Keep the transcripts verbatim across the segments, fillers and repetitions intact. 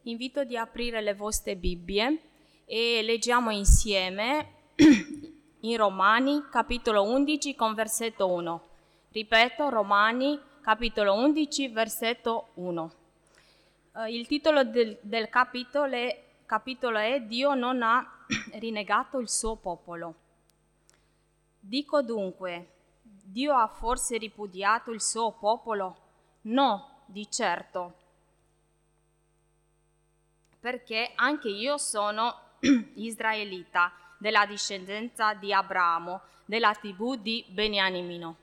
invito di aprire le vostre Bibbie e leggiamo insieme in Romani, capitolo undici, con versetto uno. Ripeto, Romani, capitolo undici, versetto uno. Uh, il titolo del, del capitolo è, capitolo è Dio non ha rinnegato il suo popolo. Dico dunque, Dio ha forse ripudiato il suo popolo? No, di certo. Perché anche io sono israelita, della discendenza di Abramo, della tribù di Beniamino.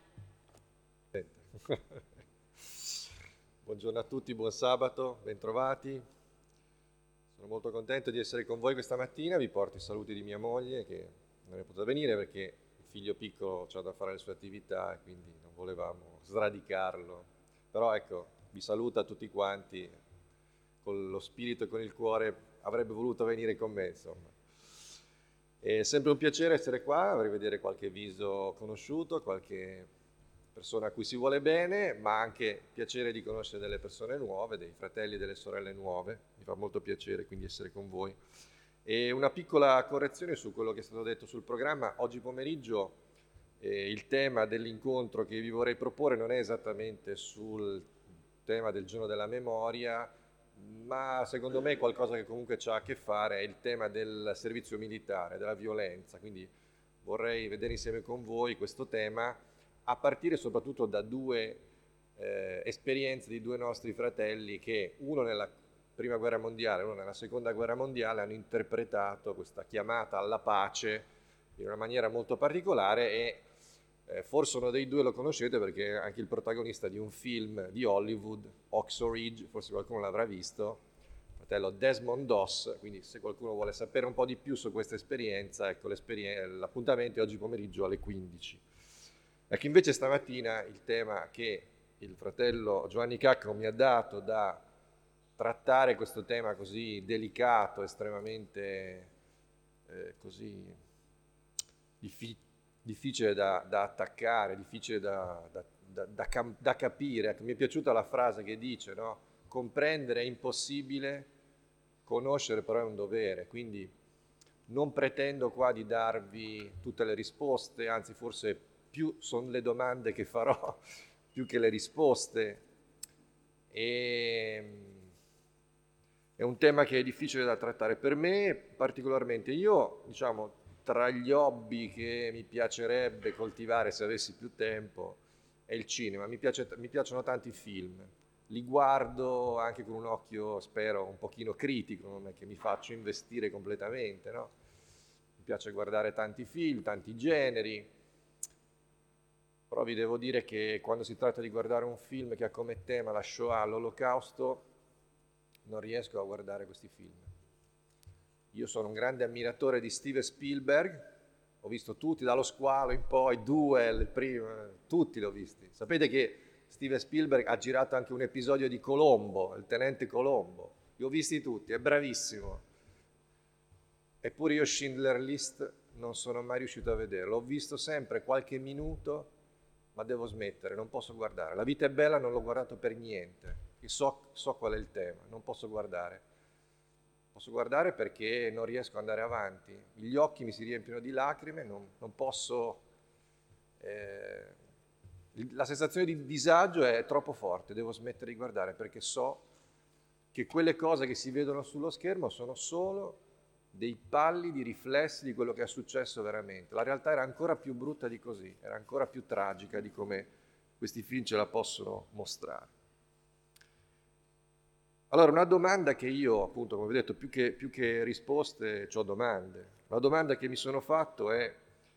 Buongiorno a tutti, buon sabato, bentrovati. Sono molto contento di essere con voi questa mattina. Vi porto i saluti di mia moglie che non è potuta venire perché il figlio piccolo ha da fare le sue attività e quindi non volevamo sradicarlo. Però ecco, vi saluto a tutti quanti. Con lo spirito e con il cuore avrebbe voluto venire con me, insomma. È sempre un piacere essere qua, rivedere qualche viso conosciuto, qualche persona a cui si vuole bene, ma anche piacere di conoscere delle persone nuove, dei fratelli e delle sorelle nuove. Mi fa molto piacere quindi essere con voi. E una piccola correzione su quello che è stato detto sul programma. Oggi pomeriggio eh, il tema dell'incontro che vi vorrei proporre non è esattamente sul tema del giorno della memoria, ma secondo me è qualcosa che comunque ha a che fare, è il tema del servizio militare, della violenza, quindi vorrei vedere insieme con voi questo tema a partire soprattutto da due eh, esperienze di due nostri fratelli che uno nella prima guerra mondiale e uno nella seconda guerra mondiale hanno interpretato questa chiamata alla pace in una maniera molto particolare e Eh, forse uno dei due lo conoscete perché è anche il protagonista di un film di Hollywood, Hacksaw Ridge, forse qualcuno l'avrà visto, fratello Desmond Doss, quindi se qualcuno vuole sapere un po' di più su questa esperienza, ecco l'appuntamento è oggi pomeriggio alle quindici. Ecco invece stamattina il tema che il fratello Giovanni Cacco mi ha dato da trattare questo tema così delicato, estremamente eh, così difficile, difficile da, da attaccare, difficile da, da, da, da, da capire. Ecco, mi è piaciuta la frase che dice, no? Comprendere è impossibile, conoscere però è un dovere, quindi non pretendo qua di darvi tutte le risposte, anzi forse più sono le domande che farò più che le risposte. E è un tema che è difficile da trattare per me, particolarmente io, diciamo, tra gli hobby che mi piacerebbe coltivare se avessi più tempo è il cinema. Mi, piace, mi piacciono tanti film, li guardo anche con un occhio, spero, un pochino critico, non è che mi faccio investire completamente, no? Mi piace guardare tanti film, tanti generi, però vi devo dire che quando si tratta di guardare un film che ha come tema la Shoah, l'Olocausto, non riesco a guardare questi film. Io sono un grande ammiratore di Steven Spielberg, ho visto tutti, dallo Squalo in poi, Duel, il primo, tutti li ho visti. Sapete che Steven Spielberg ha girato anche un episodio di Colombo, il tenente Colombo. Li ho visti tutti, è bravissimo. Eppure io Schindler List non sono mai riuscito a vederlo. Ho visto sempre qualche minuto, ma devo smettere, non posso guardare. La vita è bella, non l'ho guardato per niente. So, so qual è il tema, non posso guardare. Posso guardare perché non riesco ad andare avanti, gli occhi mi si riempiono di lacrime, non, non posso, eh, la sensazione di disagio è troppo forte, devo smettere di guardare perché so che quelle cose che si vedono sullo schermo sono solo dei pallidi riflessi di quello che è successo veramente. La realtà era ancora più brutta di così, era ancora più tragica di come questi film ce la possono mostrare. Allora, una domanda che io, appunto, come vi ho detto, più che, più che risposte, ho domande. La domanda che mi sono fatto è,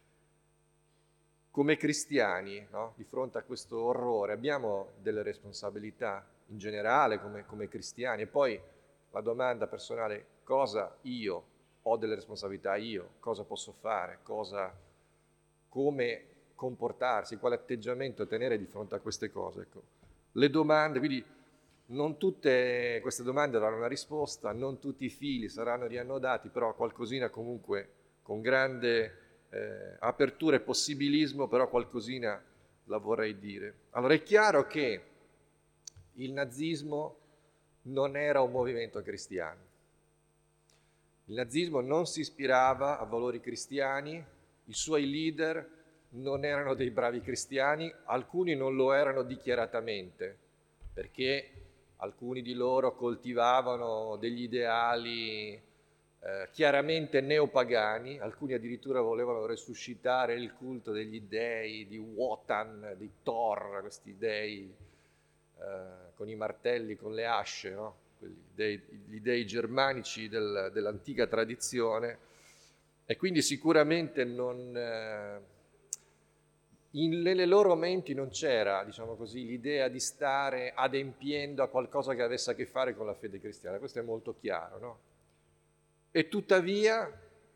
come cristiani, no? Di fronte a questo orrore, abbiamo delle responsabilità in generale come, come cristiani? E poi la domanda personale, cosa io ho delle responsabilità io? Cosa posso fare? Cosa, come comportarsi? Quale atteggiamento tenere di fronte a queste cose? Ecco, le domande, quindi non tutte queste domande avranno una risposta, non tutti i fili saranno riannodati, però qualcosina comunque con grande eh, apertura e possibilismo, però qualcosina la vorrei dire. Allora è chiaro che il nazismo non era un movimento cristiano. Il nazismo non si ispirava a valori cristiani, i suoi leader non erano dei bravi cristiani, alcuni non lo erano dichiaratamente, perché alcuni di loro coltivavano degli ideali eh, chiaramente neopagani, alcuni addirittura volevano resuscitare il culto degli dei, di Wotan, di Thor, questi dei eh, con i martelli, con le asce, no? Dei, gli dei germanici del, dell'antica tradizione, e quindi sicuramente non, eh, in, nelle loro menti non c'era, diciamo così, l'idea di stare adempiendo a qualcosa che avesse a che fare con la fede cristiana, questo è molto chiaro, no? E tuttavia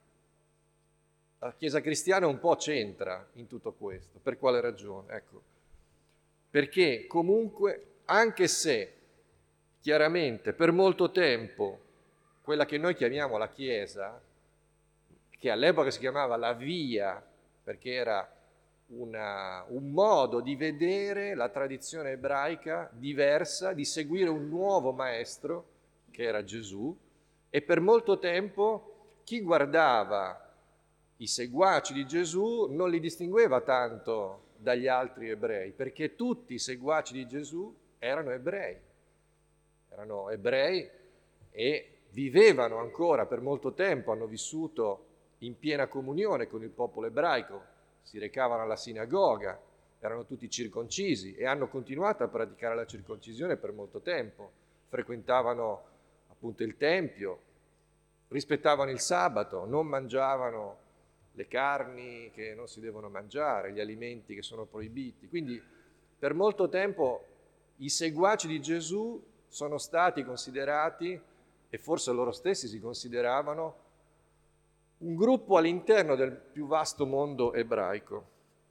la Chiesa cristiana un po' c'entra in tutto questo. Per quale ragione? Ecco, perché comunque, anche se chiaramente per molto tempo quella che noi chiamiamo la Chiesa, che all'epoca si chiamava la Via, perché era una, un modo di vedere la tradizione ebraica diversa, di seguire un nuovo maestro, che era Gesù, e per molto tempo chi guardava i seguaci di Gesù non li distingueva tanto dagli altri ebrei, perché tutti i seguaci di Gesù erano ebrei. Erano ebrei e vivevano ancora per molto tempo, hanno vissuto in piena comunione con il popolo ebraico, si recavano alla sinagoga, erano tutti circoncisi e hanno continuato a praticare la circoncisione per molto tempo, frequentavano appunto il Tempio, rispettavano il sabato, non mangiavano le carni che non si devono mangiare, gli alimenti che sono proibiti. Quindi per molto tempo i seguaci di Gesù sono stati considerati, e forse loro stessi si consideravano, un gruppo all'interno del più vasto mondo ebraico.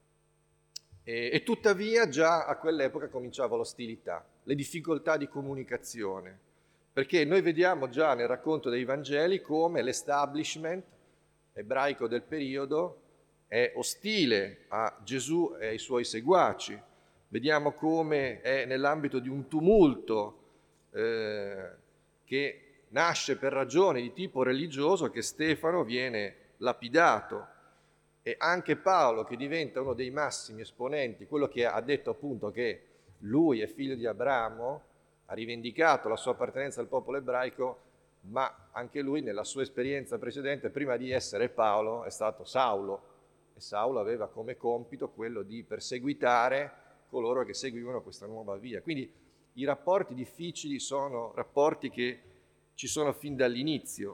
E, e tuttavia già a quell'epoca cominciava l'ostilità, le difficoltà di comunicazione, perché noi vediamo già nel racconto dei Vangeli come l'establishment ebraico del periodo è ostile a Gesù e ai suoi seguaci. Vediamo come è nell'ambito di un tumulto eh, che nasce per ragioni di tipo religioso che Stefano viene lapidato, e anche Paolo, che diventa uno dei massimi esponenti, quello che ha detto appunto che lui è figlio di Abramo, ha rivendicato la sua appartenenza al popolo ebraico, ma anche lui nella sua esperienza precedente, prima di essere Paolo, è stato Saulo, e Saulo aveva come compito quello di perseguitare coloro che seguivano questa nuova via. Quindi i rapporti difficili sono rapporti che ci sono fin dall'inizio.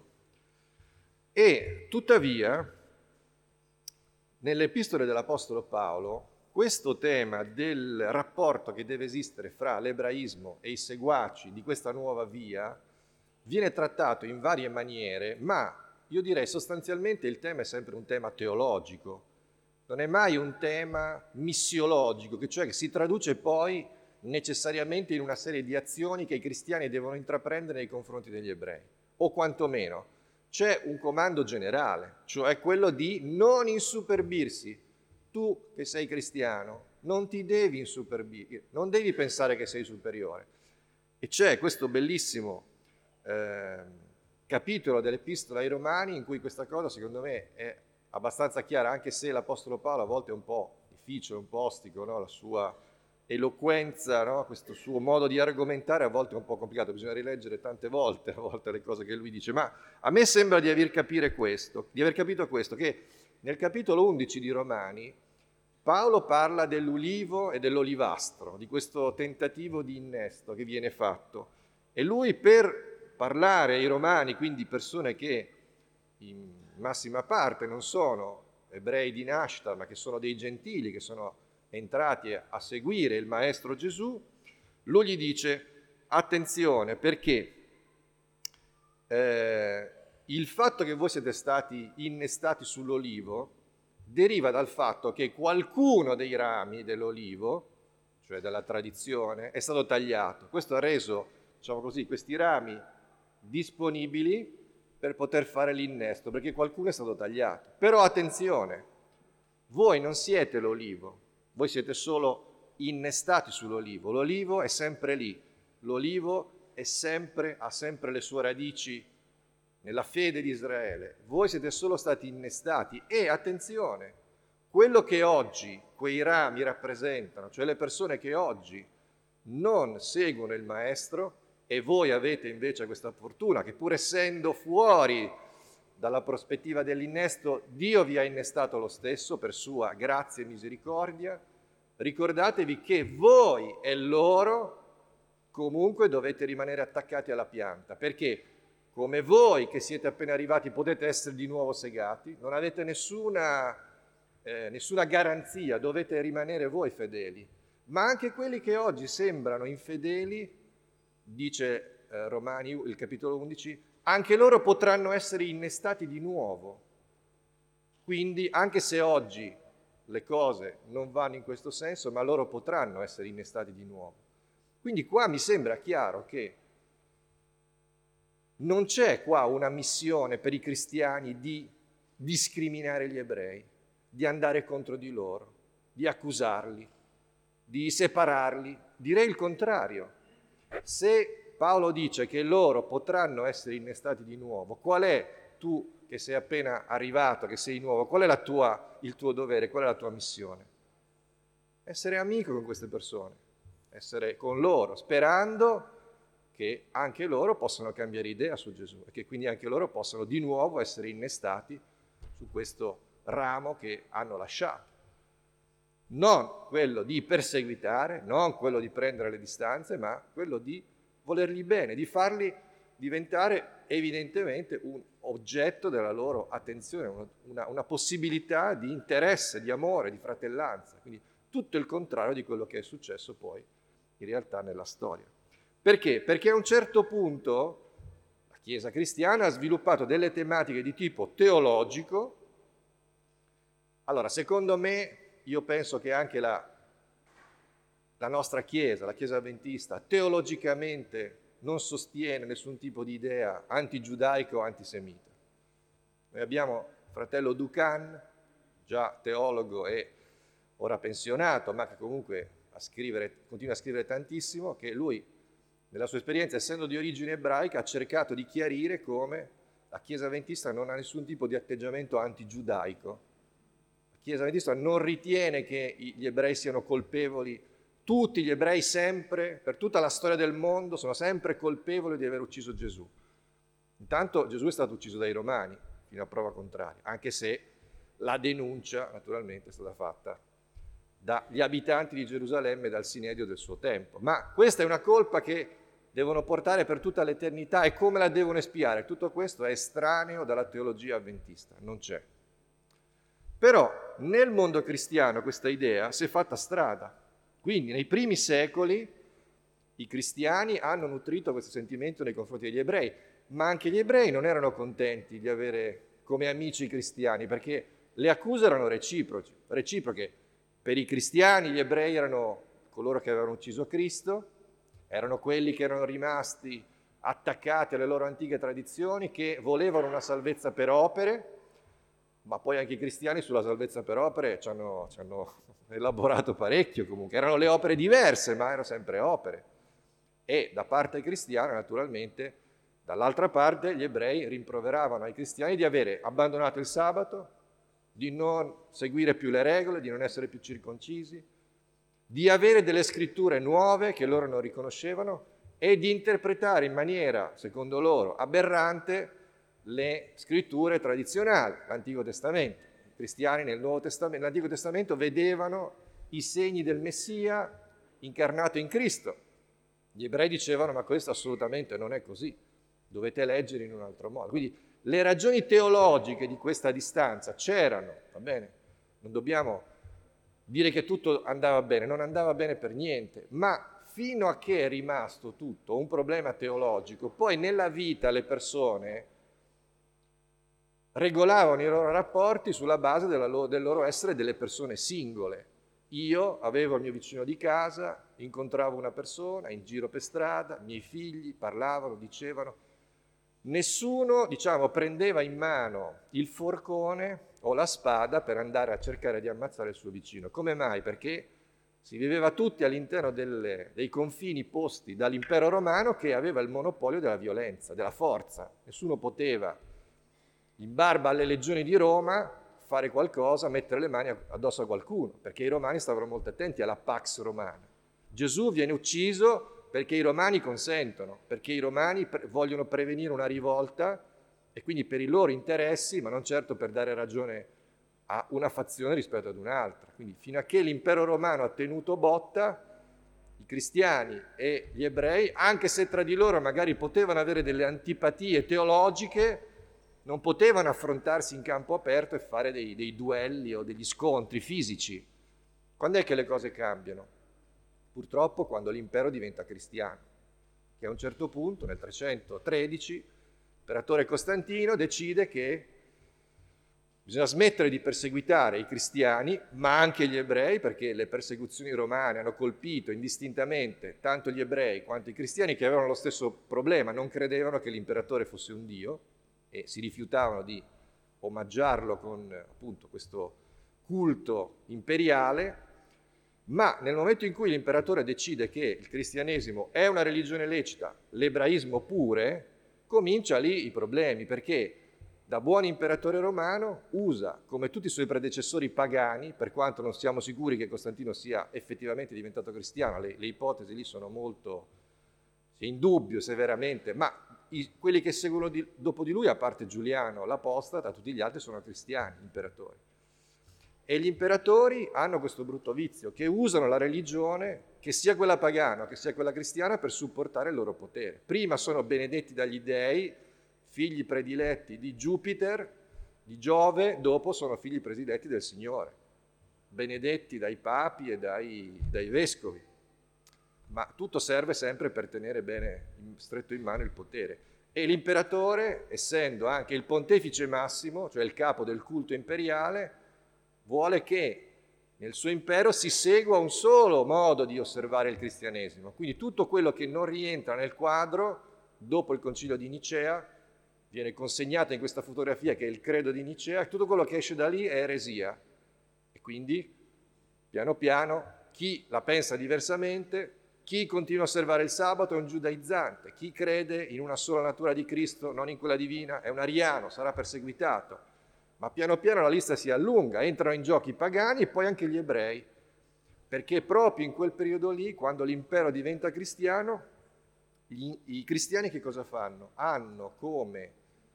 E tuttavia, nelle epistole dell'Apostolo Paolo, questo tema del rapporto che deve esistere fra l'ebraismo e i seguaci di questa nuova via viene trattato in varie maniere, ma io direi sostanzialmente il tema è sempre un tema teologico, non è mai un tema missiologico, che cioè che si traduce poi necessariamente in una serie di azioni che i cristiani devono intraprendere nei confronti degli ebrei, o quantomeno c'è un comando generale, cioè quello di non insuperbirsi. Tu che sei cristiano non ti devi insuperbire, non devi pensare che sei superiore. E c'è questo bellissimo eh, capitolo dell'Epistola ai Romani in cui questa cosa secondo me è abbastanza chiara, anche se l'Apostolo Paolo a volte è un po' difficile, un po' ostico, no? La sua eloquenza, no? Questo suo modo di argomentare a volte è un po' complicato, bisogna rileggere tante volte a volte le cose che lui dice, ma a me sembra di aver capire questo, di aver capito questo, che nel capitolo undici di Romani Paolo parla dell'ulivo e dell'olivastro, di questo tentativo di innesto che viene fatto, e lui per parlare ai Romani, quindi persone che in massima parte non sono ebrei di nascita, ma che sono dei gentili, che sono entrati a seguire il Maestro Gesù, lui gli dice, attenzione, perché eh, il fatto che voi siete stati innestati sull'olivo deriva dal fatto che qualcuno dei rami dell'olivo, cioè della tradizione, è stato tagliato. Questo ha reso, diciamo così, questi rami disponibili per poter fare l'innesto, perché qualcuno è stato tagliato. Però attenzione, voi non siete l'olivo, voi siete solo innestati sull'olivo. L'olivo è sempre lì, l'olivo è sempre, ha sempre le sue radici nella fede di Israele. Voi siete solo stati innestati e, attenzione, quello che oggi quei rami rappresentano, cioè le persone che oggi non seguono il Maestro, e voi avete invece questa fortuna che pur essendo fuori dalla prospettiva dell'innesto, Dio vi ha innestato lo stesso per sua grazia e misericordia. Ricordatevi che voi e loro comunque dovete rimanere attaccati alla pianta, perché come voi che siete appena arrivati potete essere di nuovo segati, non avete nessuna, eh, nessuna garanzia, dovete rimanere voi fedeli. Ma anche quelli che oggi sembrano infedeli, dice eh, Romani, il capitolo undici, anche loro potranno essere innestati di nuovo. Quindi, anche se oggi le cose non vanno in questo senso, ma loro potranno essere innestati di nuovo. Quindi qua mi sembra chiaro che non c'è qua una missione per i cristiani di discriminare gli ebrei, di andare contro di loro, di accusarli, di separarli. Direi il contrario. Se Paolo dice che loro potranno essere innestati di nuovo, qual è, tu che sei appena arrivato, che sei nuovo, qual è la tua, il tuo dovere, qual è la tua missione? Essere amico con queste persone, essere con loro, sperando che anche loro possano cambiare idea su Gesù e che quindi anche loro possano di nuovo essere innestati su questo ramo che hanno lasciato. Non quello di perseguitare, non quello di prendere le distanze, ma quello di volergli bene, di farli diventare evidentemente un oggetto della loro attenzione, una, una, una possibilità di interesse, di amore, di fratellanza. Quindi tutto il contrario di quello che è successo poi in realtà nella storia. Perché? Perché a un certo punto la Chiesa cristiana ha sviluppato delle tematiche di tipo teologico. Allora, secondo me, io penso che anche la, la nostra Chiesa, la Chiesa Adventista, teologicamente non sostiene nessun tipo di idea antigiudaica o antisemita. Noi abbiamo fratello Ducan, già teologo e ora pensionato, ma che comunque a scrivere, continua a scrivere tantissimo, che lui, nella sua esperienza, essendo di origine ebraica, ha cercato di chiarire come la Chiesa Adventista non ha nessun tipo di atteggiamento antigiudaico. La Chiesa Adventista non ritiene che gli ebrei siano colpevoli, tutti gli ebrei sempre, per tutta la storia del mondo, sono sempre colpevoli di aver ucciso Gesù. Intanto Gesù è stato ucciso dai Romani, fino a prova contraria, anche se la denuncia naturalmente è stata fatta dagli abitanti di Gerusalemme e dal Sinedio del suo tempo. Ma questa è una colpa che devono portare per tutta l'eternità e come la devono espiare? Tutto questo è estraneo dalla teologia avventista, non c'è. Però nel mondo cristiano questa idea si è fatta strada. Quindi nei primi secoli i cristiani hanno nutrito questo sentimento nei confronti degli ebrei, ma anche gli ebrei non erano contenti di avere come amici i cristiani, perché le accuse erano reciproche. reciproche. Per i cristiani gli ebrei erano coloro che avevano ucciso Cristo, erano quelli che erano rimasti attaccati alle loro antiche tradizioni, che volevano una salvezza per opere, ma poi anche i cristiani sulla salvezza per opere ci hanno, ci hanno elaborato parecchio comunque. Erano le opere diverse, ma erano sempre opere. E da parte cristiana, naturalmente, dall'altra parte, gli ebrei rimproveravano ai cristiani di avere abbandonato il sabato, di non seguire più le regole, di non essere più circoncisi, di avere delle scritture nuove che loro non riconoscevano e di interpretare in maniera, secondo loro, aberrante le scritture tradizionali, l'Antico Testamento. I cristiani nel Nuovo Testamento, nell'Antico Testamento vedevano i segni del Messia incarnato in Cristo. Gli ebrei dicevano: ma questo assolutamente non è così, dovete leggere in un altro modo. Quindi le ragioni teologiche di questa distanza c'erano, va bene? Non dobbiamo dire che tutto andava bene, non andava bene per niente, ma fino a che è rimasto tutto un problema teologico, poi nella vita le persone regolavano i loro rapporti sulla base della loro, del loro essere delle persone singole. Io avevo il mio vicino di casa, incontravo una persona in giro per strada, i miei figli parlavano, dicevano. Nessuno, diciamo, prendeva in mano il forcone o la spada per andare a cercare di ammazzare il suo vicino. Come mai? Perché Si viveva tutti all'interno delle, dei confini posti dall'impero romano, che aveva il monopolio della violenza, della forza. Nessuno poteva, in barba alle legioni di Roma, fare qualcosa, mettere le mani addosso a qualcuno, perché i romani stavano molto attenti alla pax romana. Gesù viene ucciso perché i romani consentono, perché i romani pre- vogliono prevenire una rivolta, e quindi per i loro interessi, ma non certo per dare ragione a una fazione rispetto ad un'altra. Quindi fino a che l'impero romano ha tenuto botta, i cristiani e gli ebrei, anche se tra di loro magari potevano avere delle antipatie teologiche, non potevano affrontarsi in campo aperto e fare dei, dei duelli o degli scontri fisici. Quando è che le cose cambiano? Purtroppo quando l'impero diventa cristiano, che a un certo punto, nel trecentotredici, l'imperatore Costantino decide che bisogna smettere di perseguitare i cristiani, ma anche gli ebrei, perché le persecuzioni romane hanno colpito indistintamente tanto gli ebrei quanto i cristiani, che avevano lo stesso problema, non credevano che l'imperatore fosse un dio e si rifiutavano di omaggiarlo con appunto questo culto imperiale. Ma nel momento in cui l'imperatore decide che il cristianesimo è una religione lecita, l'ebraismo pure, comincia lì i problemi, perché da buon imperatore romano usa, come tutti i suoi predecessori pagani, per quanto non siamo sicuri che Costantino sia effettivamente diventato cristiano, le, le ipotesi lì sono molto in dubbio severamente, ma i, quelli che seguono di, dopo di lui, a parte Giuliano l'apostata, tutti gli altri sono cristiani, imperatori. E gli imperatori hanno questo brutto vizio, che usano la religione, che sia quella pagana che sia quella cristiana, per supportare il loro potere. Prima sono benedetti dagli dei, figli prediletti di Giupiter, di Giove, dopo sono figli prediletti del Signore, benedetti dai papi e dai, dai vescovi. Ma tutto serve sempre per tenere bene stretto in mano il potere. E l'imperatore, essendo anche il pontefice massimo, cioè il capo del culto imperiale, vuole che nel suo impero si segua un solo modo di osservare il cristianesimo. Quindi tutto quello che non rientra nel quadro, dopo il concilio di Nicea, viene consegnato in questa fotografia che è il credo di Nicea, tutto quello che esce da lì è eresia. E quindi, piano piano, chi la pensa diversamente, chi continua a osservare il sabato è un giudaizzante, chi crede in una sola natura di Cristo, non in quella divina, è un ariano, sarà perseguitato. Ma piano piano la lista si allunga, entrano in gioco i pagani e poi anche gli ebrei, perché proprio in quel periodo lì, quando l'impero diventa cristiano, gli, i cristiani che cosa fanno? Hanno come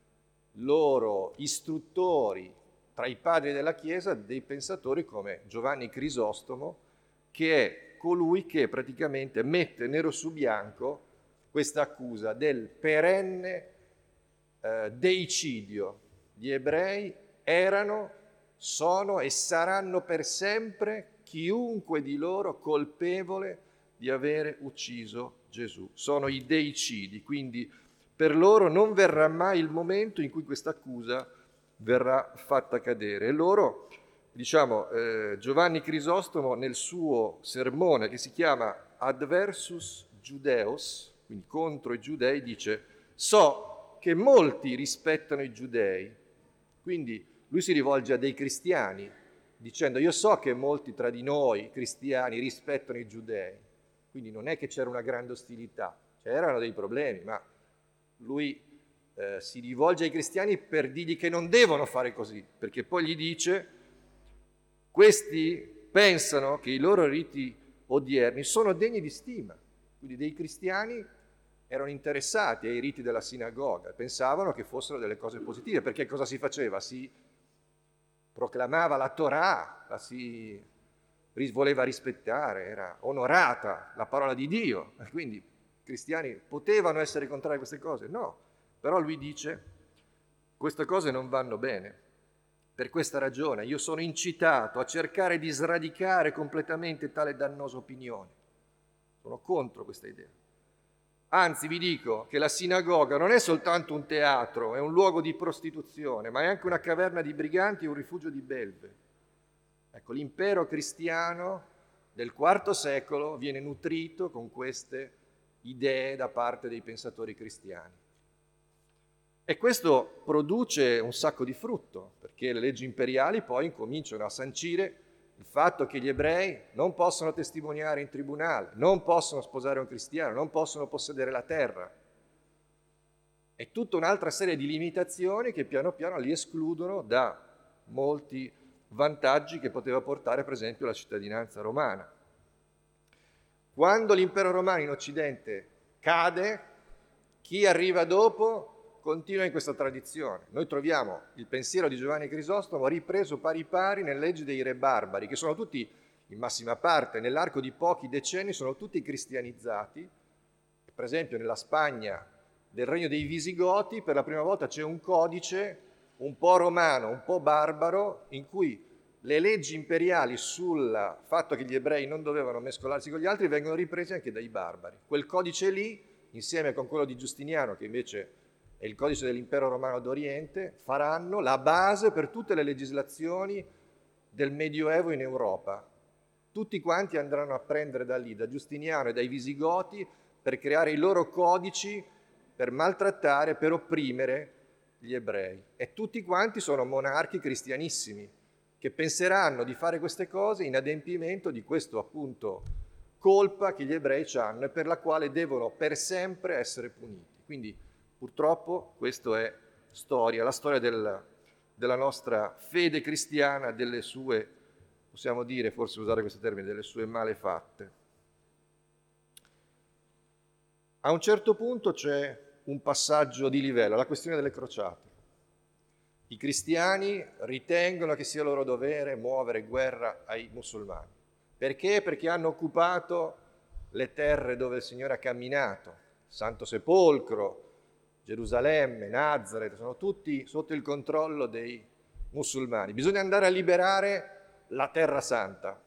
loro istruttori tra i padri della Chiesa dei pensatori come Giovanni Crisostomo, che è colui che praticamente mette nero su bianco questa accusa del perenne eh, deicidio. Gli ebrei erano, sono e saranno per sempre chiunque di loro colpevole di avere ucciso Gesù. Sono i deicidi, quindi per loro non verrà mai il momento in cui questa accusa verrà fatta cadere. E loro, diciamo, eh, Giovanni Crisostomo nel suo sermone che si chiama Adversus Judeos, quindi contro i giudei, dice: so che molti rispettano i giudei. Quindi lui si rivolge a dei cristiani dicendo: io so che molti tra di noi cristiani rispettano i giudei, quindi non è che c'era una grande ostilità, c'erano dei problemi, ma lui eh, si rivolge ai cristiani per dirgli che non devono fare così, perché poi gli dice: questi pensano che i loro riti odierni sono degni di stima. Quindi dei cristiani erano interessati ai riti della sinagoga, pensavano che fossero delle cose positive, perché cosa si faceva? Si proclamava la Torah, la si voleva rispettare, era onorata la parola di Dio, quindi i cristiani potevano essere contrari a queste cose? No, però lui dice: queste cose non vanno bene, per questa ragione io sono incitato a cercare di sradicare completamente tale dannosa opinione, sono contro questa idea. Anzi, vi dico che la sinagoga non è soltanto un teatro, è un luogo di prostituzione, ma è anche una caverna di briganti e un rifugio di belve. Ecco, l'impero cristiano del quarto secolo viene nutrito con queste idee da parte dei pensatori cristiani. E questo produce un sacco di frutto, perché le leggi imperiali poi incominciano a sancire il fatto che gli ebrei non possono testimoniare in tribunale, non possono sposare un cristiano, non possono possedere la terra. È tutta un'altra serie di limitazioni che piano piano li escludono da molti vantaggi che poteva portare, per esempio, la cittadinanza romana. Quando l'impero romano in Occidente cade, chi arriva dopo continua in questa tradizione. Noi troviamo il pensiero di Giovanni Crisostomo ripreso pari pari nelle leggi dei re barbari, che sono tutti, in massima parte, nell'arco di pochi decenni, sono tutti cristianizzati. Per esempio, nella Spagna del regno dei Visigoti, per la prima volta c'è un codice un po' romano, un po' barbaro, in cui le leggi imperiali sul fatto che gli ebrei non dovevano mescolarsi con gli altri vengono riprese anche dai barbari. Quel codice lì, insieme con quello di Giustiniano, che invece è il codice dell'impero romano d'Oriente, faranno la base per tutte le legislazioni del Medioevo in Europa. Tutti quanti andranno a prendere da lì, da Giustiniano e dai Visigoti, per creare i loro codici, per maltrattare, per opprimere gli ebrei. E tutti quanti sono monarchi cristianissimi, che penseranno di fare queste cose in adempimento di questo, appunto, colpa che gli ebrei hanno e per la quale devono per sempre essere puniti. Quindi, purtroppo, questa è storia, la storia del, della nostra fede cristiana, delle sue, possiamo dire, forse usare questo termine, delle sue malefatte. A un certo punto c'è un passaggio di livello, la questione delle crociate. I cristiani ritengono che sia loro dovere muovere guerra ai musulmani. Perché? Perché hanno occupato le terre dove il Signore ha camminato, Santo Sepolcro, Gerusalemme, Nazaret, sono tutti sotto il controllo dei musulmani. Bisogna andare a liberare la Terra Santa.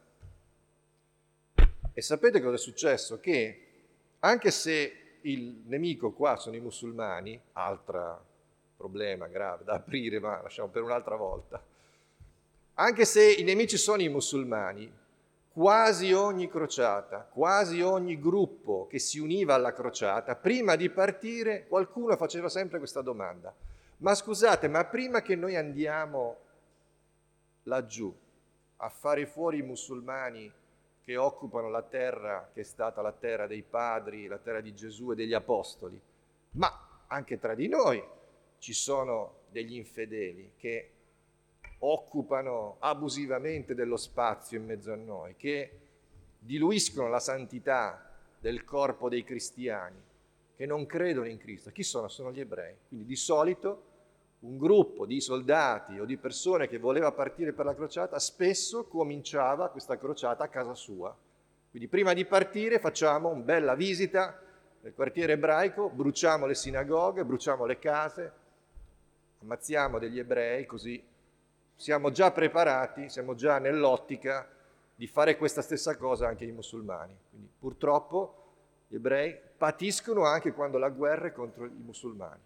E sapete cosa è successo? Che anche se il nemico qua sono i musulmani, altro problema grave da aprire, ma lasciamo per un'altra volta. Anche se i nemici sono i musulmani, quasi ogni crociata, quasi ogni gruppo che si univa alla crociata, prima di partire qualcuno faceva sempre questa domanda: ma scusate, ma prima che noi andiamo laggiù a fare fuori i musulmani che occupano la terra che è stata la terra dei padri, la terra di Gesù e degli apostoli, ma anche tra di noi ci sono degli infedeli che occupano abusivamente dello spazio in mezzo a noi, che diluiscono la santità del corpo dei cristiani, che non credono in Cristo. Chi sono? Sono gli ebrei. Quindi di solito un gruppo di soldati o di persone che voleva partire per la crociata spesso cominciava questa crociata a casa sua. Quindi prima di partire facciamo una bella visita nel quartiere ebraico, bruciamo le sinagoghe, bruciamo le case, ammazziamo degli ebrei, così siamo già preparati, siamo già nell'ottica di fare questa stessa cosa anche ai musulmani. Quindi purtroppo gli ebrei patiscono anche quando la guerra è contro i musulmani.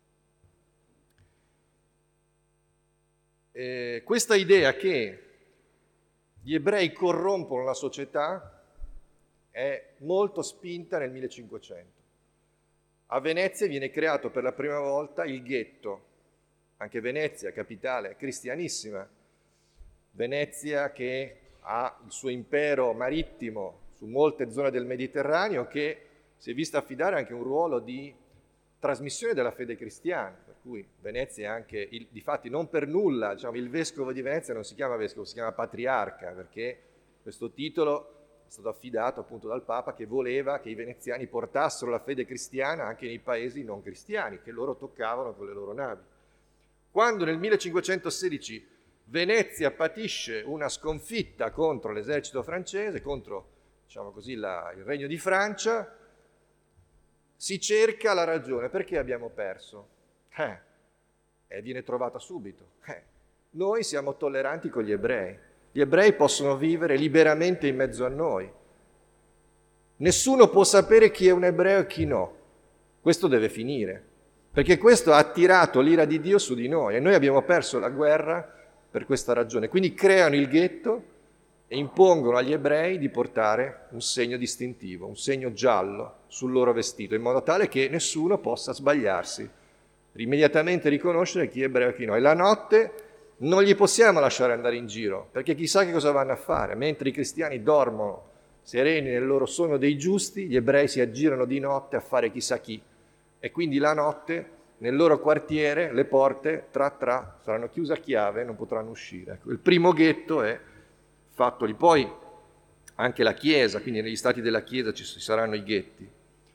Eh, questa idea che gli ebrei corrompono la società è molto spinta nel millecinquecento. A Venezia viene creato per la prima volta il ghetto. Anche Venezia, capitale cristianissima, Venezia che ha il suo impero marittimo su molte zone del Mediterraneo, che si è vista affidare anche un ruolo di trasmissione della fede cristiana, per cui Venezia è anche, il, difatti non per nulla, diciamo, il vescovo di Venezia non si chiama vescovo, si chiama patriarca, perché questo titolo è stato affidato appunto dal Papa, che voleva che i veneziani portassero la fede cristiana anche nei paesi non cristiani, che loro toccavano con le loro navi. Quando nel millecinquecentosedici Venezia patisce una sconfitta contro l'esercito francese, contro, diciamo così, la, il Regno di Francia, si cerca la ragione. Perché abbiamo perso? Eh, e viene trovata subito. Eh, noi siamo tolleranti con gli ebrei. Gli ebrei possono vivere liberamente in mezzo a noi. Nessuno può sapere chi è un ebreo e chi no. Questo deve finire. Perché questo ha attirato l'ira di Dio su di noi e noi abbiamo perso la guerra per questa ragione. Quindi creano il ghetto e impongono agli ebrei di portare un segno distintivo, un segno giallo sul loro vestito, in modo tale che nessuno possa sbagliarsi, immediatamente riconoscere chi è ebreo e chi no. E la notte non li possiamo lasciare andare in giro, perché chissà che cosa vanno a fare. Mentre i cristiani dormono sereni nel loro sonno dei giusti, gli ebrei si aggirano di notte a fare chissà chi. E quindi la notte nel loro quartiere le porte tra tra saranno chiuse a chiave e non potranno uscire. Ecco, il primo ghetto è fatto lì. Poi anche la Chiesa, quindi negli stati della Chiesa ci saranno i ghetti.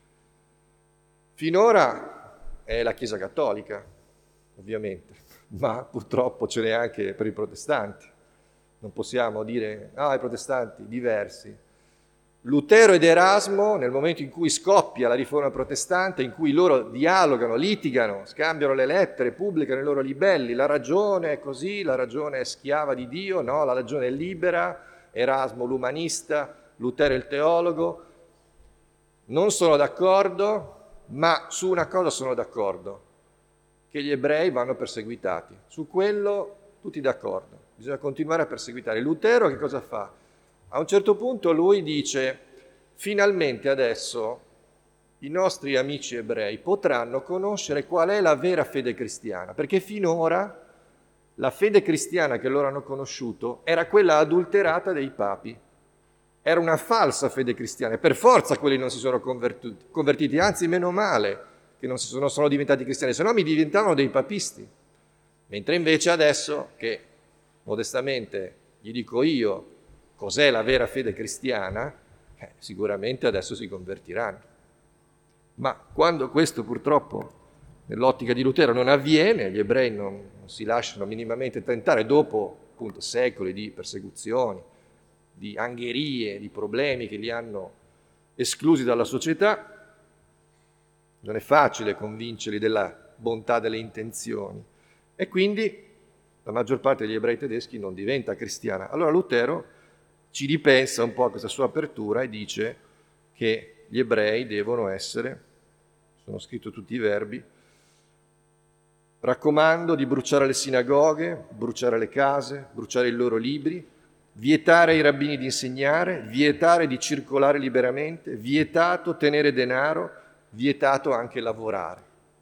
Finora è la Chiesa cattolica, ovviamente, ma purtroppo ce n'è anche per i protestanti. Non possiamo dire, ah, i protestanti diversi. Lutero ed Erasmo, nel momento in cui scoppia la riforma protestante, in cui loro dialogano, litigano, scambiano le lettere, pubblicano i loro libelli, la ragione è così, la ragione è schiava di Dio, no, la ragione è libera, Erasmo l'umanista, Lutero il teologo, non sono d'accordo, ma su una cosa sono d'accordo, che gli ebrei vanno perseguitati. Su quello tutti d'accordo, bisogna continuare a perseguitare. Lutero che cosa fa? A un certo punto lui dice, finalmente adesso i nostri amici ebrei potranno conoscere qual è la vera fede cristiana, perché finora la fede cristiana che loro hanno conosciuto era quella adulterata dei papi. Era una falsa fede cristiana, e per forza quelli non si sono convertiti, convertiti, anzi meno male che non si sono, sono diventati cristiani, se no mi diventavano dei papisti. Mentre invece adesso, che modestamente gli dico io cos'è la vera fede cristiana, eh, sicuramente adesso si convertiranno. Ma quando questo purtroppo nell'ottica di Lutero non avviene, gli ebrei non, non si lasciano minimamente tentare, dopo appunto secoli di persecuzioni, di angherie, di problemi che li hanno esclusi dalla società, non è facile convincerli della bontà delle intenzioni e quindi la maggior parte degli ebrei tedeschi non diventa cristiana. Allora Lutero ci ripensa un po' a questa sua apertura e dice che gli ebrei devono essere, sono scritto tutti i verbi, raccomando di bruciare le sinagoghe, bruciare le case, bruciare i loro libri, vietare ai rabbini di insegnare, vietare di circolare liberamente, vietato tenere denaro, vietato anche lavorare.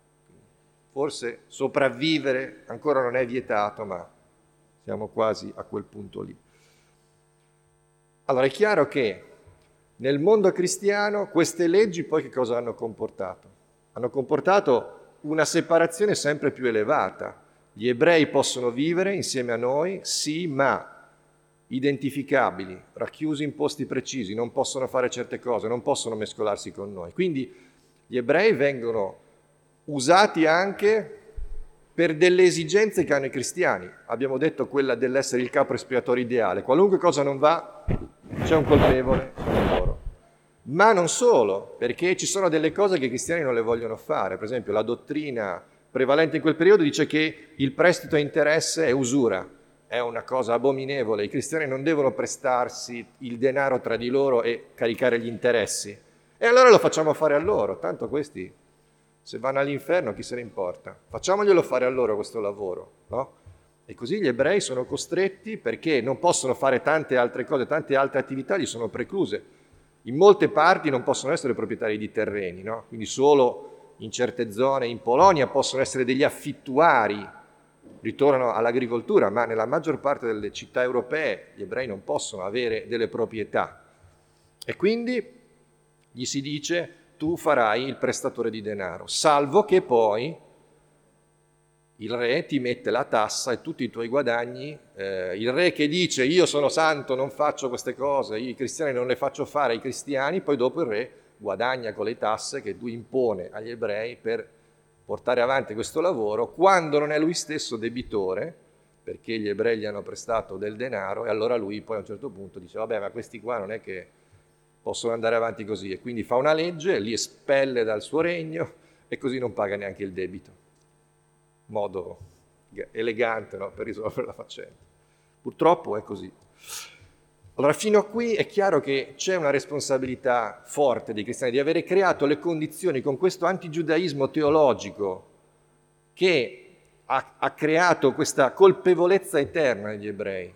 Forse sopravvivere ancora non è vietato, ma siamo quasi a quel punto lì. Allora è chiaro che nel mondo cristiano queste leggi poi che cosa hanno comportato? Hanno comportato una separazione sempre più elevata. Gli ebrei possono vivere insieme a noi, sì, ma identificabili, racchiusi in posti precisi, non possono fare certe cose, non possono mescolarsi con noi. Quindi gli ebrei vengono usati anche per delle esigenze che hanno i cristiani. Abbiamo detto quella dell'essere il capo espiatorio ideale. Qualunque cosa non va, c'è un colpevole, sono loro. Ma non solo, perché ci sono delle cose che i cristiani non le vogliono fare. Per esempio, la dottrina prevalente in quel periodo dice che il prestito a interesse è usura, è una cosa abominevole. I cristiani non devono prestarsi il denaro tra di loro e caricare gli interessi. E allora lo facciamo fare a loro, tanto questi, se vanno all'inferno, chi se ne importa? Facciamoglielo fare a loro questo lavoro, no? E così gli ebrei sono costretti, perché non possono fare tante altre cose, tante altre attività gli sono precluse. In molte parti non possono essere proprietari di terreni, no? Quindi solo in certe zone, in Polonia, possono essere degli affittuari, ritornano all'agricoltura, ma nella maggior parte delle città europee gli ebrei non possono avere delle proprietà. E quindi gli si dice: tu farai il prestatore di denaro, salvo che poi il re ti mette la tassa e tutti i tuoi guadagni, eh, il re che dice io sono santo, non faccio queste cose, io i cristiani non le faccio fare ai cristiani, poi dopo il re guadagna con le tasse che lui impone agli ebrei per portare avanti questo lavoro, quando non è lui stesso debitore, perché gli ebrei gli hanno prestato del denaro, e allora lui poi a un certo punto dice vabbè, ma questi qua non è che possono andare avanti così, e quindi fa una legge, li espelle dal suo regno e così non paga neanche il debito. Modo elegante, no, per risolvere la faccenda. Purtroppo è così. Allora fino a qui è chiaro che c'è una responsabilità forte dei cristiani di avere creato le condizioni con questo antigiudaismo teologico che ha, ha creato questa colpevolezza eterna negli ebrei.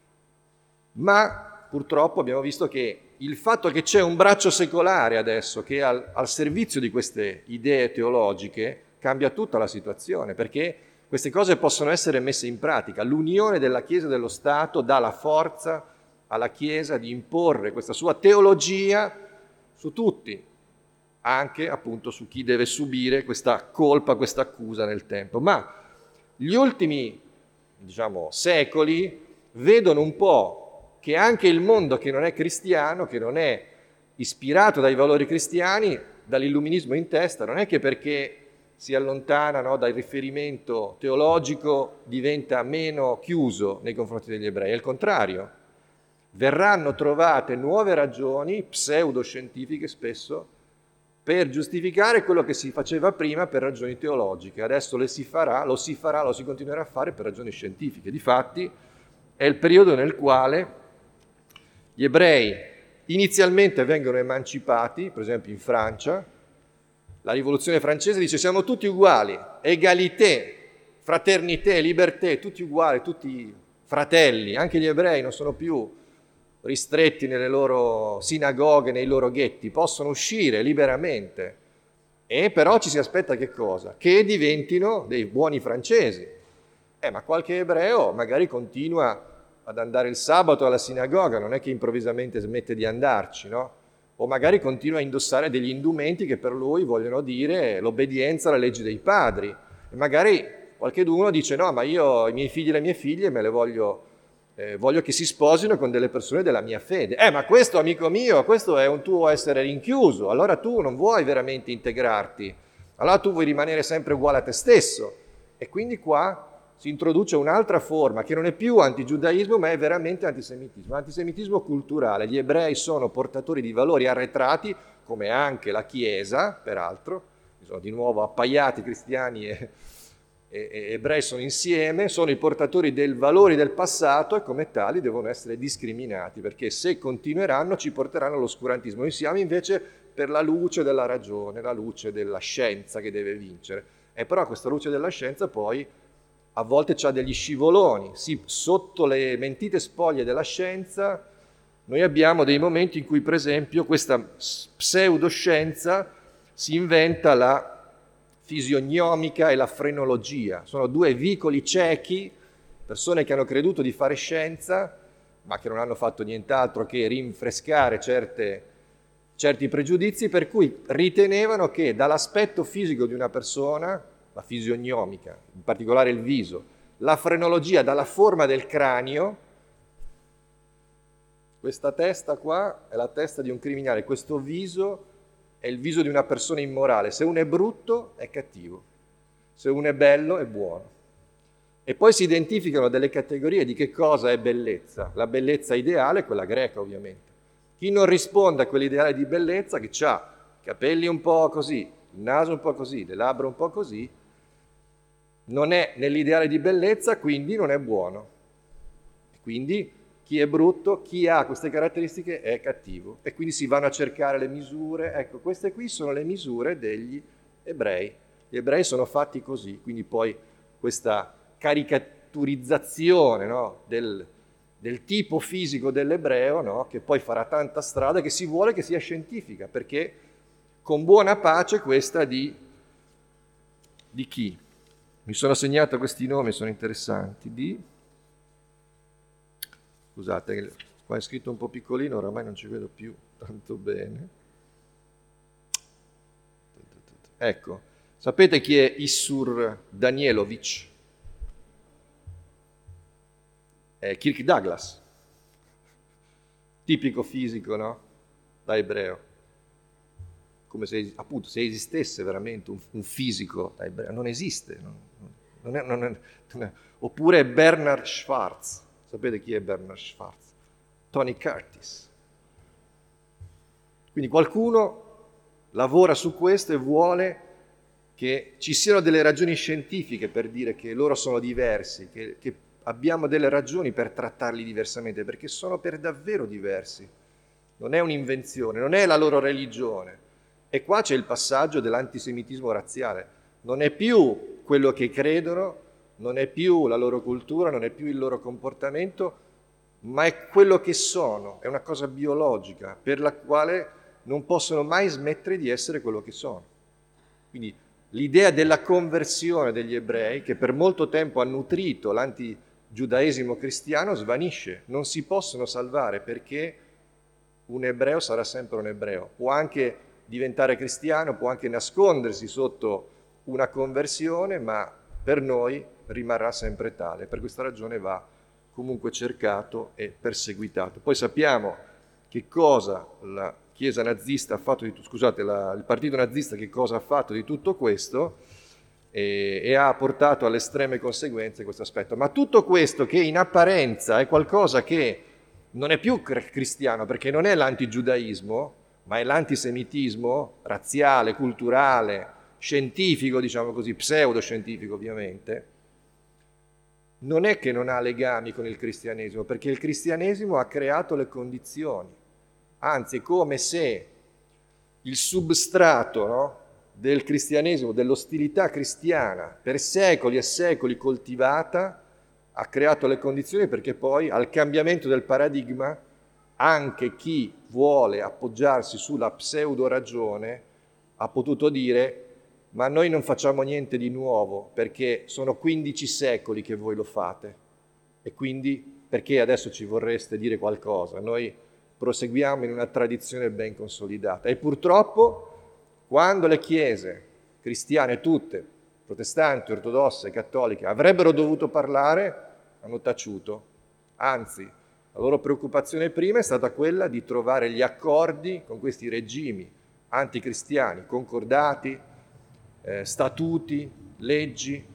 Ma purtroppo abbiamo visto che il fatto che c'è un braccio secolare adesso che è al, al servizio di queste idee teologiche cambia tutta la situazione, perché queste cose possono essere messe in pratica. L'unione della Chiesa e dello Stato dà la forza alla Chiesa di imporre questa sua teologia su tutti, anche appunto su chi deve subire questa colpa, questa accusa nel tempo. Ma gli ultimi, diciamo, secoli vedono un po' che anche il mondo che non è cristiano, che non è ispirato dai valori cristiani, dall'illuminismo in testa, non è che perché si allontana, no, dal riferimento teologico diventa meno chiuso nei confronti degli ebrei, è il contrario. Verranno trovate nuove ragioni pseudoscientifiche spesso per giustificare quello che si faceva prima per ragioni teologiche. Adesso le si farà, lo si farà, lo si continuerà a fare per ragioni scientifiche. Difatti è il periodo nel quale gli ebrei inizialmente vengono emancipati, per esempio in Francia. La rivoluzione francese dice siamo tutti uguali, égalité, fraternité, liberté, tutti uguali, tutti fratelli, anche gli ebrei non sono più ristretti nelle loro sinagoghe, nei loro ghetti, possono uscire liberamente. E però ci si aspetta che cosa? Che diventino dei buoni francesi. Eh, ma qualche ebreo magari continua ad andare il sabato alla sinagoga, non è che improvvisamente smette di andarci, no? O magari continua a indossare degli indumenti che per lui vogliono dire l'obbedienza alla legge dei padri. E magari qualcheduno dice no, ma io i miei figli e le mie figlie me le voglio, eh, voglio che si sposino con delle persone della mia fede. Eh, ma questo, amico mio, questo è un tuo essere rinchiuso, allora tu non vuoi veramente integrarti, allora tu vuoi rimanere sempre uguale a te stesso. E quindi qua si introduce un'altra forma che non è più antigiudaismo, ma è veramente antisemitismo, antisemitismo culturale. Gli ebrei sono portatori di valori arretrati, come anche la Chiesa, peraltro, sono di nuovo appaiati cristiani e, e, e ebrei sono insieme, sono i portatori dei valori del passato e come tali devono essere discriminati, perché se continueranno ci porteranno all'oscurantismo. Noi siamo invece per la luce della ragione, la luce della scienza che deve vincere. E però questa luce della scienza poi a volte c'ha degli scivoloni, sì, sotto le mentite spoglie della scienza noi abbiamo dei momenti in cui per esempio questa pseudoscienza si inventa la fisionomica e la frenologia, sono due vicoli ciechi, persone che hanno creduto di fare scienza ma che non hanno fatto nient'altro che rinfrescare certe, certi pregiudizi, per cui ritenevano che dall'aspetto fisico di una persona, la fisionomica, in particolare il viso, la frenologia dalla forma del cranio, questa testa qua è la testa di un criminale, questo viso è il viso di una persona immorale, se uno è brutto è cattivo, se uno è bello è buono. E poi si identificano delle categorie di che cosa è bellezza. La bellezza ideale è quella greca ovviamente. Chi non risponde a quell'ideale di bellezza, che ha capelli un po' così, il naso un po' così, le labbra un po' così, non è nell'ideale di bellezza, quindi non è buono. Quindi chi è brutto, chi ha queste caratteristiche è cattivo. E quindi si vanno a cercare le misure. Ecco, queste qui sono le misure degli ebrei. Gli ebrei sono fatti così, quindi poi questa caricaturizzazione, no, del, del tipo fisico dell'ebreo, no, che poi farà tanta strada, che si vuole che sia scientifica, perché con buona pace questa di, di chi? Mi sono segnato questi nomi, sono interessanti, di... Scusate, qua è scritto un po' piccolino, oramai non ci vedo più tanto bene. Ecco, sapete chi è Issur Danielovich? È Kirk Douglas, tipico fisico, no? Da ebreo. Come se, appunto, se esistesse veramente un, un fisico da ebreo. Non esiste. Non, non è, non è, non è. Oppure Bernard Schwartz. Sapete chi è Bernard Schwartz? Tony Curtis. Quindi qualcuno lavora su questo e vuole che ci siano delle ragioni scientifiche per dire che loro sono diversi, che, che abbiamo delle ragioni per trattarli diversamente, perché sono per davvero diversi. Non è un'invenzione, non è la loro religione. E qua c'è il passaggio dell'antisemitismo razziale. Non è più quello che credono, non è più la loro cultura, non è più il loro comportamento, ma è quello che sono, è una cosa biologica per la quale non possono mai smettere di essere quello che sono. Quindi l'idea della conversione degli ebrei, che per molto tempo ha nutrito l'antigiudaesimo cristiano, svanisce. Non si possono salvare perché un ebreo sarà sempre un ebreo. Può anche diventare cristiano, può anche nascondersi sotto una conversione, ma per noi rimarrà sempre tale. Per questa ragione va comunque cercato e perseguitato. Poi sappiamo che cosa la Chiesa nazista ha fatto di tutto, scusate, la, il partito nazista che cosa ha fatto di tutto questo e, e ha portato alle estreme conseguenze questo aspetto. Ma tutto questo, che in apparenza è qualcosa che non è più cristiano, perché non è l'antigiudaismo, ma è l'antisemitismo razziale, culturale, scientifico, diciamo così, pseudoscientifico ovviamente, non è che non ha legami con il cristianesimo, perché il cristianesimo ha creato le condizioni. Anzi, è come se il substrato, no, del cristianesimo, dell'ostilità cristiana, per secoli e secoli coltivata, ha creato le condizioni perché poi al cambiamento del paradigma anche chi vuole appoggiarsi sulla pseudo-ragione ha potuto dire: ma noi non facciamo niente di nuovo perché sono quindici secoli che voi lo fate e quindi perché adesso ci vorreste dire qualcosa? Noi proseguiamo in una tradizione ben consolidata. E purtroppo quando le chiese cristiane tutte, protestanti, ortodosse, cattoliche, avrebbero dovuto parlare, hanno taciuto. Anzi, la loro preoccupazione prima è stata quella di trovare gli accordi con questi regimi anticristiani, concordati, eh, statuti, leggi.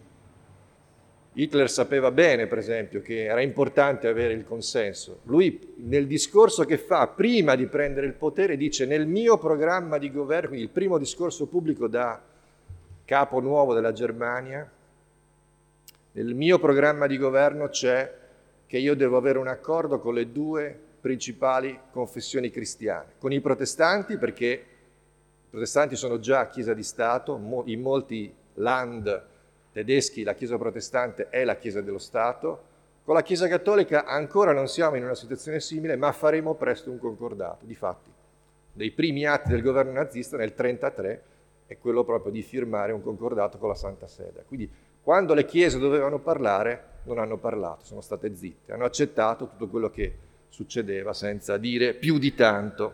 Hitler sapeva bene, per esempio, che era importante avere il consenso. Lui, nel discorso che fa prima di prendere il potere, dice: nel mio programma di governo, il primo discorso pubblico da capo nuovo della Germania, nel mio programma di governo c'è che io devo avere un accordo con le due principali confessioni cristiane, con i protestanti, perché i protestanti sono già Chiesa di Stato, in molti land tedeschi la Chiesa protestante è la Chiesa dello Stato. Con la Chiesa cattolica ancora non siamo in una situazione simile, ma faremo presto un concordato. Difatti, dei primi atti del governo nazista nel millenovecentotrentatré è quello proprio di firmare un concordato con la Santa Sede. Quindi quando le chiese dovevano parlare non hanno parlato, sono state zitte, hanno accettato tutto quello che succedeva senza dire più di tanto.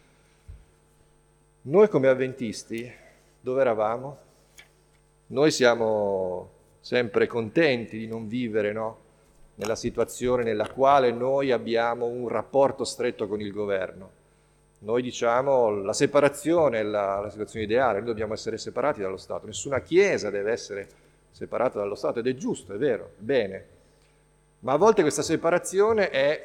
Noi come avventisti dove eravamo? Noi siamo sempre contenti di non vivere, no? Nella situazione nella quale noi abbiamo un rapporto stretto con il governo. Noi diciamo la separazione è la, la situazione ideale, noi dobbiamo essere separati dallo Stato, nessuna chiesa deve essere separata dallo Stato ed è giusto, è vero, bene, ma a volte questa separazione è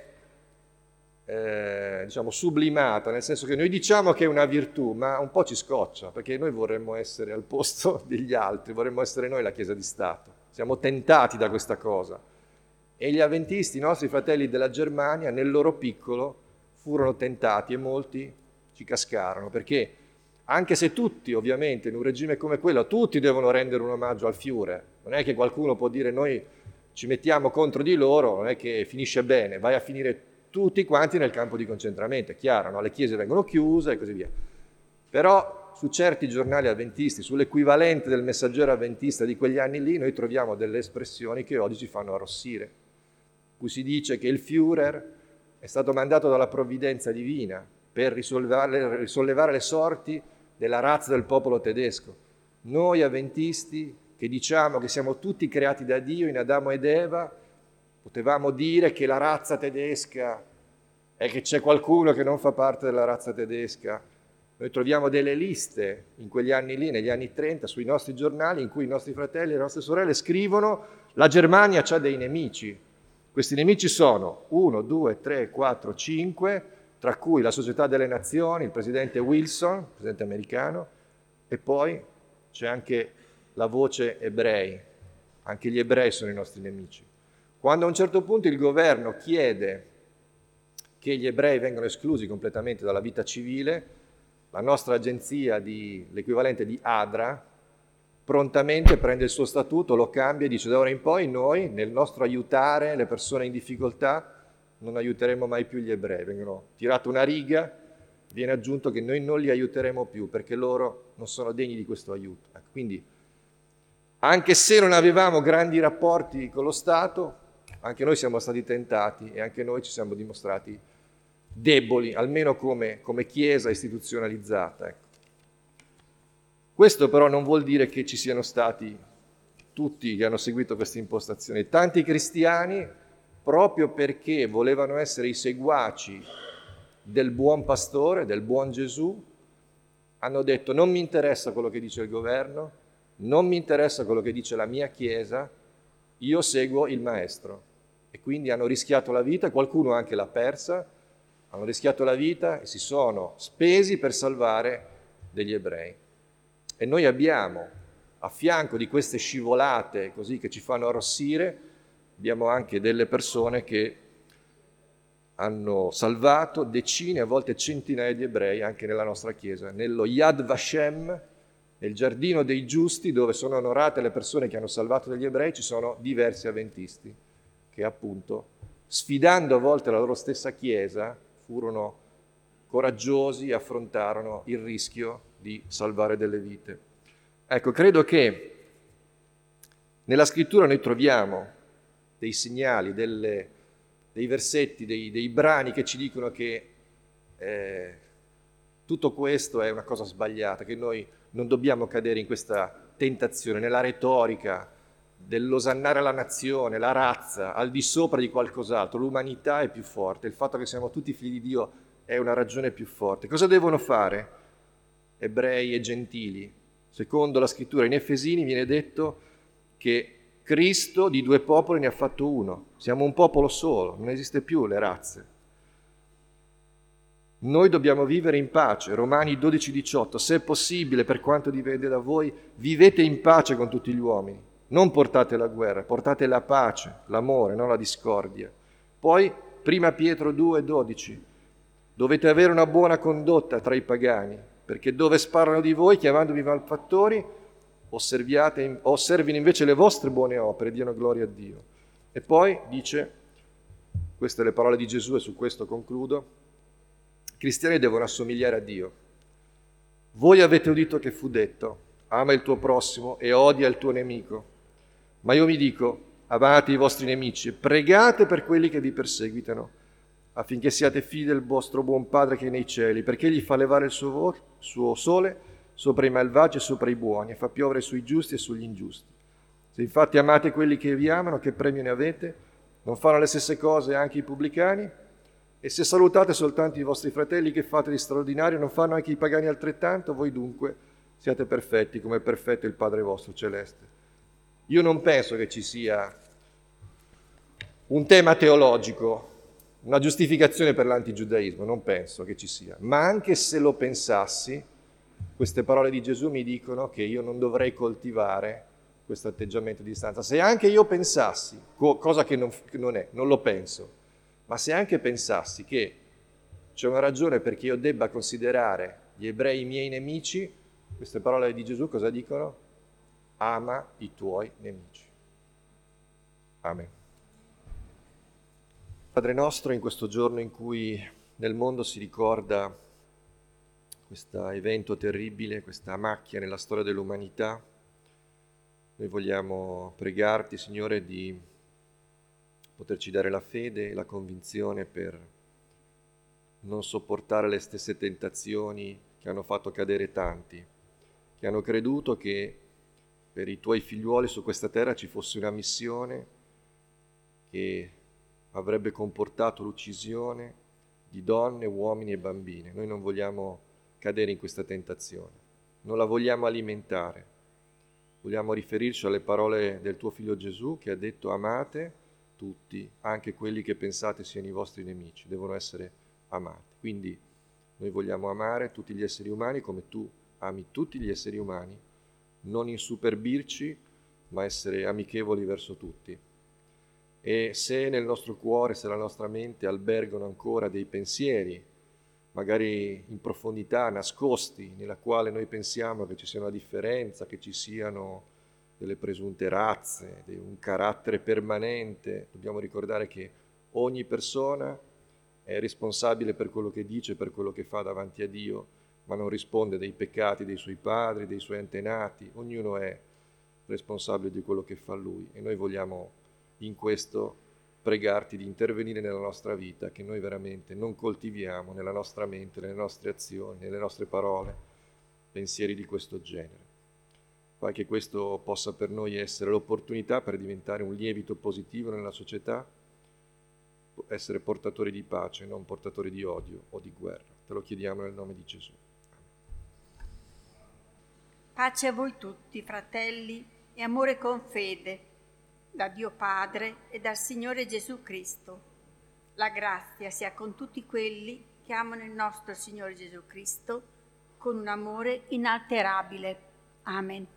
eh, diciamo sublimata, nel senso che noi diciamo che è una virtù, ma un po' ci scoccia, perché noi vorremmo essere al posto degli altri, vorremmo essere noi la Chiesa di Stato, siamo tentati da questa cosa. E gli avventisti, i nostri fratelli della Germania, nel loro piccolo furono tentati e molti ci cascarono, perché anche se tutti, ovviamente, in un regime come quello, tutti devono rendere un omaggio al Führer, non è che qualcuno può dire noi ci mettiamo contro di loro, non è che finisce bene, vai a finire tutti quanti nel campo di concentramento, è chiaro, no? Le chiese vengono chiuse e così via. Però su certi giornali avventisti, sull'equivalente del Messaggero avventista di quegli anni lì, noi troviamo delle espressioni che oggi ci fanno arrossire, in cui si dice che il Führer è stato mandato dalla provvidenza divina per risollevare, risollevare le sorti della razza del popolo tedesco. Noi avventisti, che diciamo che siamo tutti creati da Dio in Adamo ed Eva, potevamo dire che la razza tedesca è che c'è qualcuno che non fa parte della razza tedesca. Noi troviamo delle liste in quegli anni lì, negli anni trenta, sui nostri giornali, in cui i nostri fratelli e le nostre sorelle scrivono: la Germania ha dei nemici. Questi nemici sono uno, due, tre, quattro, cinque, tra cui la Società delle Nazioni, il presidente Wilson, il presidente americano, e poi c'è anche la voce ebrei. Anche gli ebrei sono i nostri nemici. Quando a un certo punto il governo chiede che gli ebrei vengano esclusi completamente dalla vita civile, la nostra agenzia, di, l'equivalente di ADRA, prontamente prende il suo statuto, lo cambia e dice: da ora in poi noi, nel nostro aiutare le persone in difficoltà, non aiuteremo mai più gli ebrei. Vengono tirata una riga, viene aggiunto che noi non li aiuteremo più perché loro non sono degni di questo aiuto. Quindi Anche se non avevamo grandi rapporti con lo Stato, anche noi siamo stati tentati e anche noi ci siamo dimostrati deboli, almeno come, come Chiesa istituzionalizzata. Ecco. Questo però non vuol dire che ci siano stati tutti che hanno seguito questa impostazione. Tanti cristiani, proprio perché volevano essere i seguaci del buon pastore, del buon Gesù, hanno detto: non mi interessa quello che dice il governo, non mi interessa quello che dice la mia Chiesa, io seguo il Maestro. E quindi hanno rischiato la vita, qualcuno anche l'ha persa, hanno rischiato la vita e si sono spesi per salvare degli ebrei. E noi abbiamo, a fianco di queste scivolate così che ci fanno arrossire, abbiamo anche delle persone che hanno salvato decine, a volte centinaia di ebrei anche nella nostra Chiesa. Nello Yad Vashem, nel giardino dei giusti, dove sono onorate le persone che hanno salvato degli ebrei, ci sono diversi avventisti che appunto, sfidando a volte la loro stessa Chiesa, furono coraggiosi e affrontarono il rischio di salvare delle vite. Ecco, credo che nella Scrittura noi troviamo dei segnali, delle, dei versetti, dei, dei brani che ci dicono che eh, tutto questo è una cosa sbagliata, che noi non dobbiamo cadere in questa tentazione, nella retorica dell'osannare la nazione, la razza, al di sopra di qualcos'altro. L'umanità è più forte, il fatto che siamo tutti figli di Dio è una ragione più forte. Cosa devono fare ebrei e gentili? Secondo la Scrittura in Efesini viene detto che Cristo di due popoli ne ha fatto uno. Siamo un popolo solo, non esiste più le razze. Noi dobbiamo vivere in pace. Romani dodici diciotto, se è possibile, per quanto dipende da voi, vivete in pace con tutti gli uomini. Non portate la guerra, portate la pace, l'amore, non la discordia. Poi, prima Pietro due dodici, dovete avere una buona condotta tra i pagani, perché dove sparano di voi, chiamandovi malfattori, osserviate, osservino invece le vostre buone opere, diano gloria a Dio. E poi dice, queste le parole di Gesù e su questo concludo, i cristiani devono assomigliare a Dio. Voi avete udito che fu detto, ama il tuo prossimo e odia il tuo nemico. Ma io mi dico, amate i vostri nemici e pregate per quelli che vi perseguitano, affinché siate figli del vostro buon Padre che è nei cieli, perché egli fa levare il suo, vo- suo sole sopra i malvagi e sopra i buoni, e fa piovere sui giusti e sugli ingiusti. Se infatti amate quelli che vi amano, che premio ne avete? Non fanno le stesse cose anche i pubblicani? E se salutate soltanto i vostri fratelli, che fate di straordinario? Non fanno anche i pagani altrettanto? Voi dunque siate perfetti, come è perfetto il Padre vostro celeste. Io non penso che ci sia un tema teologico, una giustificazione per l'antigiudaismo, non penso che ci sia. Ma anche se lo pensassi, queste parole di Gesù mi dicono che io non dovrei coltivare questo atteggiamento di distanza. Se anche io pensassi, cosa che non, che non è, non lo penso, ma se anche pensassi che c'è una ragione perché io debba considerare gli ebrei i miei nemici, queste parole di Gesù cosa dicono? Ama i tuoi nemici. Amen. Padre nostro, in questo giorno in cui nel mondo si ricorda questo evento terribile, questa macchia nella storia dell'umanità, noi vogliamo pregarti, Signore, di poterci dare la fede e la convinzione per non sopportare le stesse tentazioni che hanno fatto cadere tanti, che hanno creduto che per i tuoi figliuoli su questa terra ci fosse una missione che avrebbe comportato l'uccisione di donne, uomini e bambini. Noi non vogliamo cadere in questa tentazione, non la vogliamo alimentare. Vogliamo riferirci alle parole del tuo figlio Gesù che ha detto: amate tutti, anche quelli che pensate siano i vostri nemici, devono essere amati. Quindi noi vogliamo amare tutti gli esseri umani come tu ami tutti gli esseri umani, non insuperbirci, ma essere amichevoli verso tutti. E se nel nostro cuore, se nella nostra mente albergano ancora dei pensieri, magari in profondità, nascosti, nella quale noi pensiamo che ci sia una differenza, che ci siano delle presunte razze, un carattere permanente, dobbiamo ricordare che ogni persona è responsabile per quello che dice, per quello che fa davanti a Dio, ma non risponde dei peccati dei suoi padri, dei suoi antenati. Ognuno è responsabile di quello che fa lui, e noi vogliamo in questo pregarti di intervenire nella nostra vita, che noi veramente non coltiviamo nella nostra mente, nelle nostre azioni, nelle nostre parole, pensieri di questo genere. Fai che questo possa per noi essere l'opportunità per diventare un lievito positivo nella società, essere portatori di pace, non portatori di odio o di guerra. Te lo chiediamo nel nome di Gesù. Pace a voi tutti, fratelli, e amore con fede, da Dio Padre e dal Signore Gesù Cristo. La grazia sia con tutti quelli che amano il nostro Signore Gesù Cristo con un amore inalterabile. Amen.